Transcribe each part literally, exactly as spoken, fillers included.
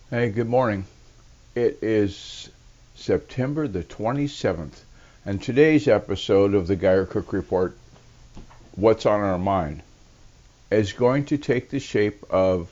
Hey, good morning. It is September the twenty-seventh, and today's episode of the Geyer Cook Report, What's on Our Mind, is going to take the shape of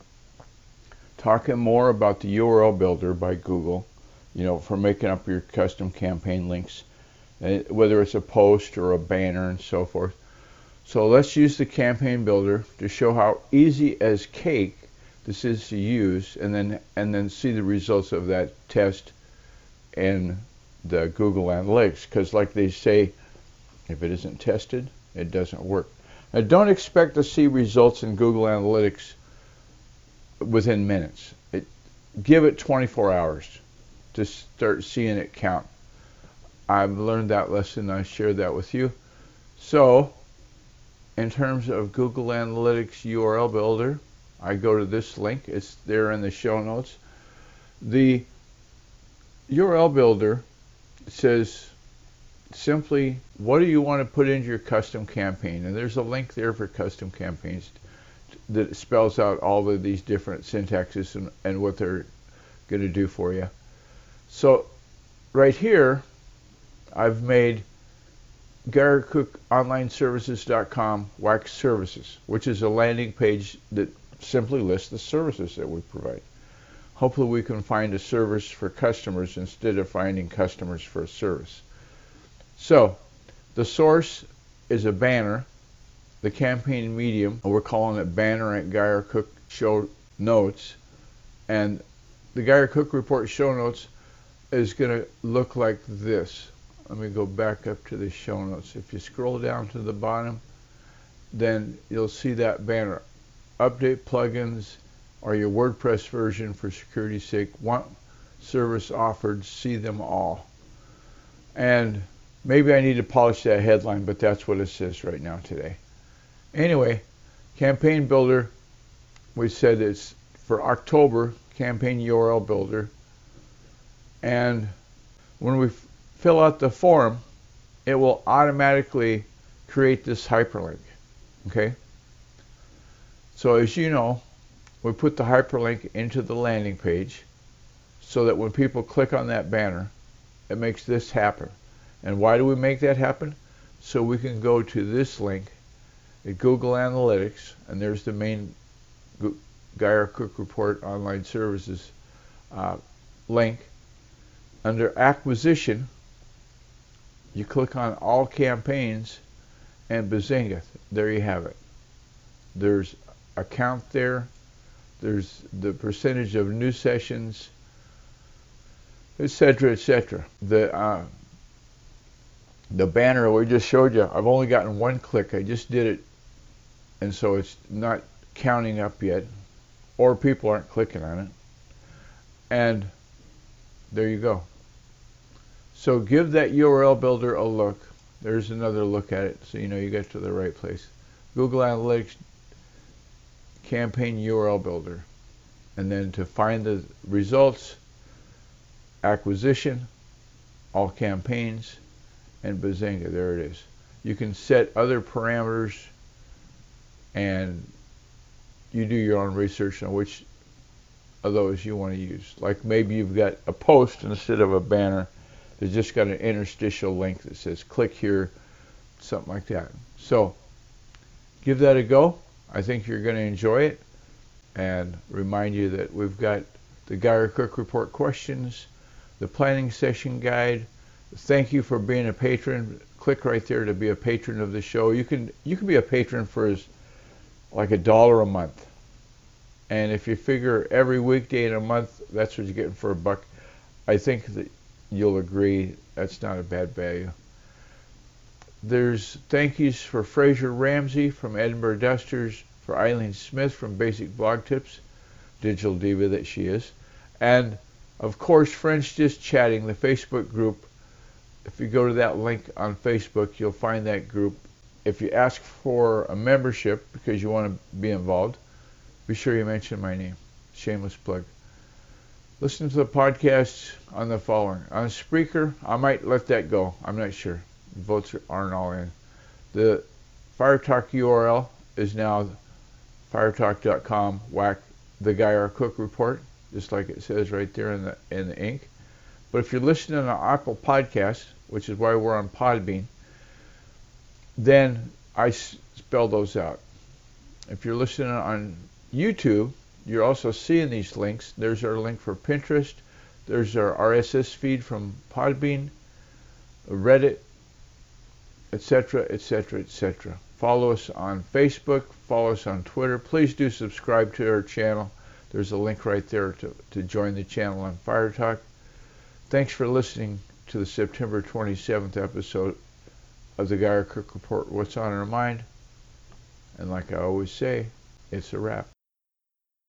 talking more about the U R L Builder by Google, you know, for making up your custom campaign links, whether it's a post or a banner and so forth. So let's use the Campaign Builder to show how easy as cake this is to use, and then and then see the results of that test in the Google Analytics, because like they say, if it isn't tested, it doesn't work. Now, don't expect to see results in Google Analytics within minutes. It, give it twenty-four hours to start seeing it count. I've learned that lesson. I shared that with you. So in terms of Google Analytics U R L Builder, I go to this link. It's there in the show notes. The U R L Builder says simply, what do you want to put into your custom campaign? And there's a link there for custom campaigns that spells out all of these different syntaxes and, and what they're going to do for you. So right here, I've made Geyer Cook Online Services dot com Wax Services, which is a landing page that simply lists the services that we provide. Hopefully we can find a service for customers instead of finding customers for a service. So the source is a banner, the campaign medium, we're calling it banner at Geyer Cook Show Notes, and the Geyer Cook Report Show Notes is going to look like this. Let me go back up to the show notes. If you scroll down to the bottom, then you'll see that banner. Update plugins or your WordPress version for security's sake. Want service offered, see them all. And maybe I need to polish that headline, but that's what it says right now today. Anyway, Campaign Builder, we said it's for October, Campaign U R L Builder. And when we fill out the form, it will automatically create this hyperlink. Okay? So as you know, we put the hyperlink into the landing page so that when people click on that banner, it makes this happen. And why do we make that happen? So we can go to this link at Google Analytics, and there's the main Geyer Cook Report Online Services uh, link. Under Acquisition, you click on All Campaigns, and bazinga, there you have it. There's a count there. There's the percentage of new sessions, et cetera, et cetera. The uh, the banner we just showed you, I've only gotten one click. I just did it, and so it's not counting up yet, or people aren't clicking on it. And there you go. So give that U R L Builder a look. There's another look at it, so you know you get to the right place. Google Analytics Campaign U R L Builder. And then to find the results, Acquisition, All Campaigns, and bazinga, there it is. You can set other parameters, and you do your own research on which of those you want to use. Like maybe you've got a post instead of a banner. There's just got an interstitial link that says click here, something like that. So give that a go. I think you're going to enjoy it, and remind you that we've got the Geyer Cook Report questions, the planning session guide. Thank you for being a patron. Click right there to be a patron of the show. You can you can be a patron for as like a dollar a month, and if you figure every weekday in a month, that's what you're getting for a buck. I think that you'll agree that's not a bad value. There's thank yous for Fraser Ramsey from Edinburgh Dusters, for Eileen Smith from Basic Blog Tips, digital diva that she is, and of course French Just Chatting, the Facebook group. If you go to that link on Facebook, you'll find that group. If you ask for a membership because you want to be involved, be sure you mention my name. Shameless plug. Listen to the podcast on the following. On Spreaker, I might let that go. I'm not sure. The votes aren't all in. The FireTalk U R L is now firetalk dot com whack the Geyer Cook Report. just like it says right there in the in the ink. But if you're listening on Apple Podcasts, which is why we're on Podbean, then I spell those out. If you're listening on YouTube, you're also seeing these links. There's our link for Pinterest. There's our R S S feed from Podbean, Reddit, et cetera, et cetera, et cetera. Follow us on Facebook. Follow us on Twitter. Please do subscribe to our channel. There's a link right there to, to join the channel on Fire Talk. Thanks for listening to the September twenty-seventh episode of the Guy Cook Report, What's on Our Mind. And like I always say, it's a wrap.